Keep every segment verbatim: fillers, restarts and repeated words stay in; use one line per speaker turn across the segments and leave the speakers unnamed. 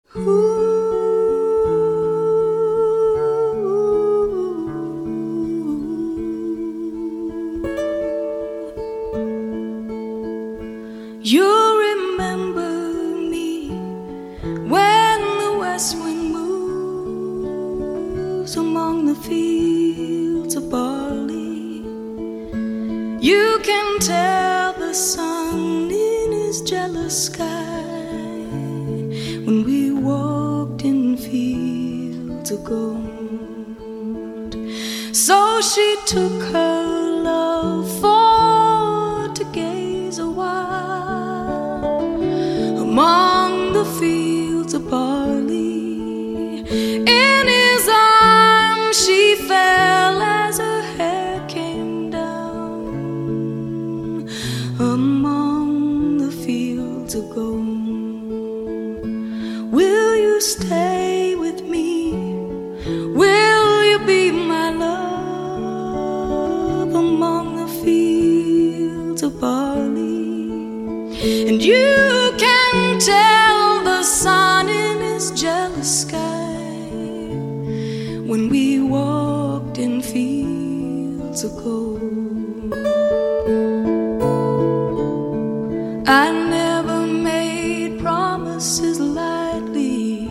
You remember me when the west wind moves among the fields of barley. You can tell the sun in his jealous sky when we walked in fields of gold. So she took her love for to gaze a while among the fields of barley. In his arms she fell as her hair came down among the fields of gold. Will you stay with me? Will you be my love among the fields of barley? And you can tell the sun in his jealous sky when we walked in fields of gold. I never made promises lightly,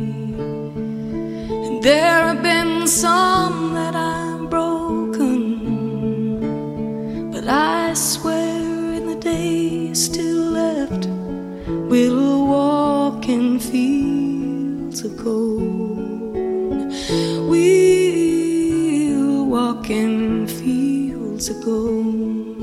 and there have been some that I've broken, but I swear in the days still left we'll walk in fields of gold. We'll walk in fields of gold.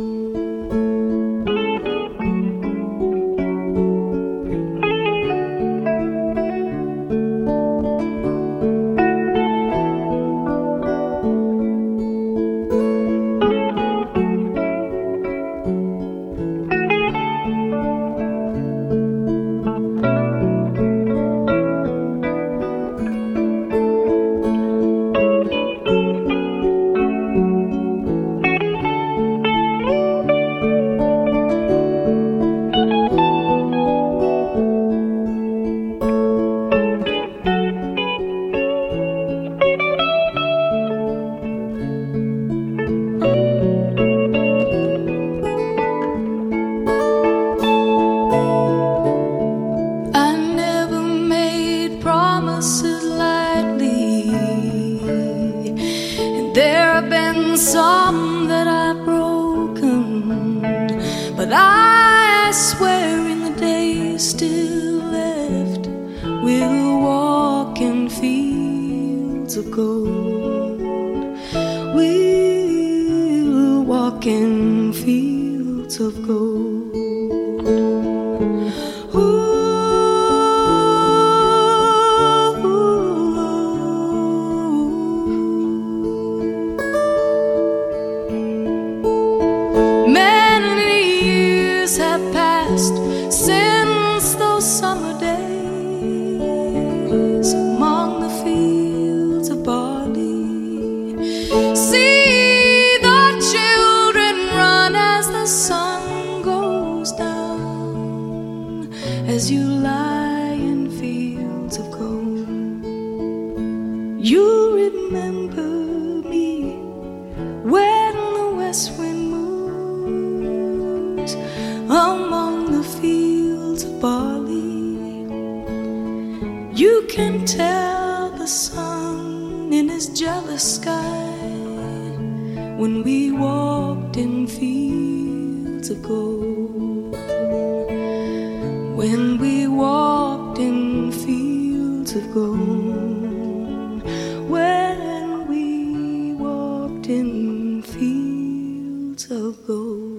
There have been some that I've broken, but I swear in the days still left we'll walk in fields of gold. We'll walk in fields of gold. Ooh. Have passed since those summer days among the fields of barley. See the children run as the sun goes down, as you lie in fields of gold. You remember me when the west wind moves among the fields of barley. You can tell the sun in his jealous sky when we walked in fields of gold. When we walked in fields of gold. When we walked in fields of gold.